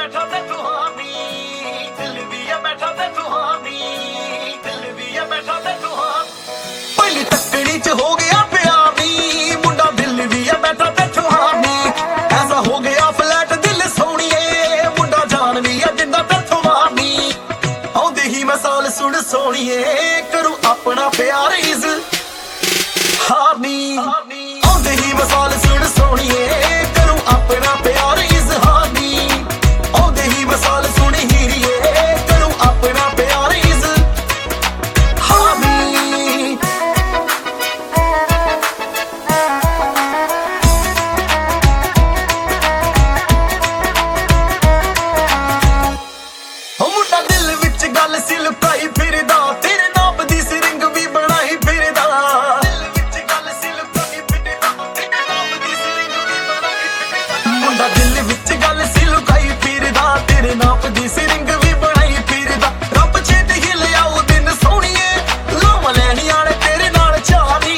बैठा ते सुहानी, दिल भी है बैठा ते सुहानी, दिल भी है बैठा ते सुहानी। पहली तकड़ी च हो गया प्यार नी, मुंडा दिल भी है बैठा ते सुहानी। ऐसा हो गया फ्लैट दिल सोहणिए, मुंडा जान भी है जिंदा ते सुहानी। आउंदे ही मैं साल सुन सोहणिए, करूं अपना प्यार इज़हार नी। आउंदे ही मैं साल सुन सोहणिए, करूं अपना प्यार इज़हार नी। आउंदे ही मैं साल सुन हीरिए, करूं अपना प्यार इज़हार नी। ओ मुंडा दिल विच गल सिलकाई फिरदा, तेरे नाप दी सिरिंग भी बनाई फिरदा। मुंडा दिल विच गल सिलकाई फिरदा, तेरे नाप दी सिरिंग भी बनाई फिरदा। रब छेती ही लियाओ दिन सोहणिए, लावां लैणियां ने तेरे नाल चारी।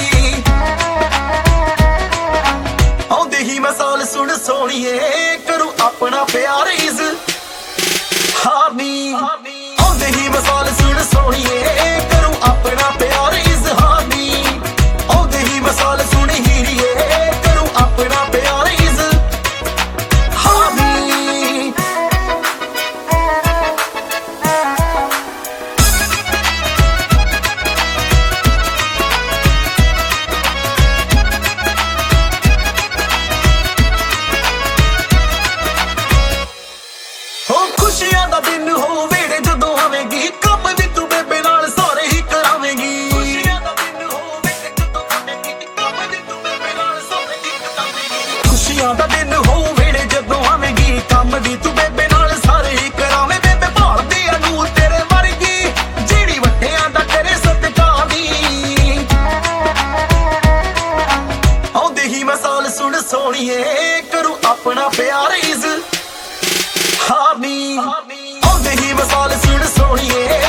आउंदे ही मैं साल सुन सोहणिए, करूं अपना प्यार इज़हार नी। आउंदे ही मैं साल सुन सोहणिए, करूं अपना प्यार इज़हार नी। आउंदे ही मैं साल सुन हीरिए, करूं अपना प्यार इज़हार नी। हो खुशियां दा दिन होवे जदों आवेगी, कम भी तू बेबे नाल सारे ही करावेगी। खुशियां दा दिन होवे जदों आवेगी, कम भी तू बेबे नाल सारे ही करावेगी। खुशियां दा दिन होवे जदों आवेगी, कम भी तू बेबे नाल सारे ही करावे। बेबे भालदी आ नूर तेरे वर्गी, जेड़ी वट्टियां दा करे सत्कार नी। आउंदे ही मैं साल सुन सोहणिए, करूं अपना प्यार इज़हार नी। आउंदे ही मैं साल सुन सोहणिए,